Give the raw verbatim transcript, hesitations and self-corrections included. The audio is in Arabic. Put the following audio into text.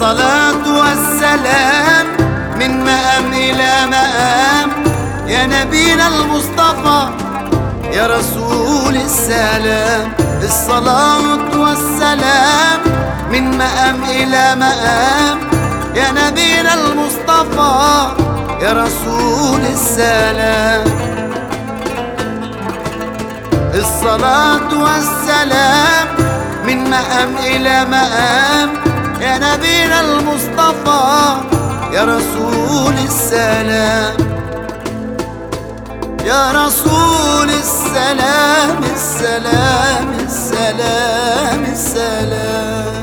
الصلاة والسلام من مقام إلى مقام يا نبينا المصطفى يا رسول السلام. الصلاة والسلام من مقام إلى مقام يا نبينا المصطفى يا رسول السلام. الصلاة والسلام من مقام إلى مقام يا نبينا المصطفى يا رسول السلام. يا رسول السلام السلام السلام السلام.